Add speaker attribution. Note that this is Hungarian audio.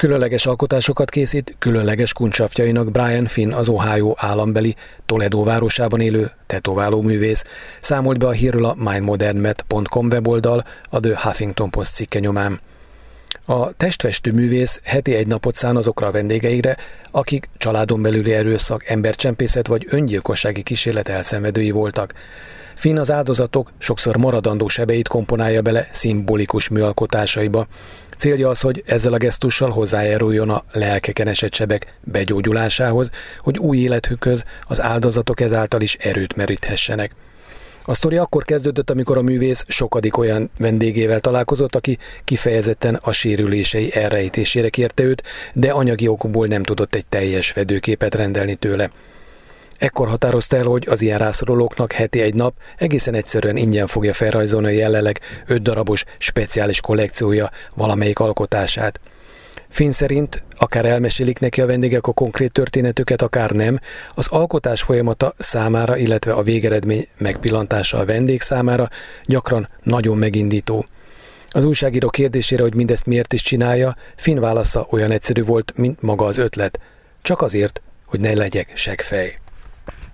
Speaker 1: Különleges alkotásokat készít különleges kuncsafjainak Brian Finn, az Ohio állambeli Toledo városában élő tetováló művész, számolt be a hírről a mindmodernmet.com weboldal a The Huffington Post cikke nyomán. A testfestő művész heti egy napot szán azokra a vendégeire, akik családon belüli erőszak, embercsempészet vagy öngyilkossági kísérlet elszenvedői voltak. Finn az áldozatok sokszor maradandó sebeit komponálja bele szimbolikus műalkotásaiba. Célja az, hogy ezzel a gesztussal hozzájáruljon a lelkeken esett sebek begyógyulásához, hogy új élethükhöz az áldozatok ezáltal is erőt meríthessenek. A sztori akkor kezdődött, amikor a művész sokadik olyan vendégével találkozott, aki kifejezetten a sérülései elrejtésére kérte őt, de anyagi okokból nem tudott egy teljes fedőképet rendelni tőle. Ekkor határozta el, hogy az ilyen rászorulóknak heti egy nap egészen egyszerűen ingyen fogja felrajzolni a jelenleg 5 darabos speciális kollekciója valamelyik alkotását. Finn szerint akár elmesélik neki a vendégek a konkrét történetüket, akár nem, az alkotás folyamata számára, illetve a végeredmény megpillantása a vendég számára gyakran nagyon megindító. Az újságíró kérdésére, hogy mindezt miért is csinálja, Finn válasza olyan egyszerű volt, mint maga az ötlet. Csak azért, hogy ne legyek seggfej.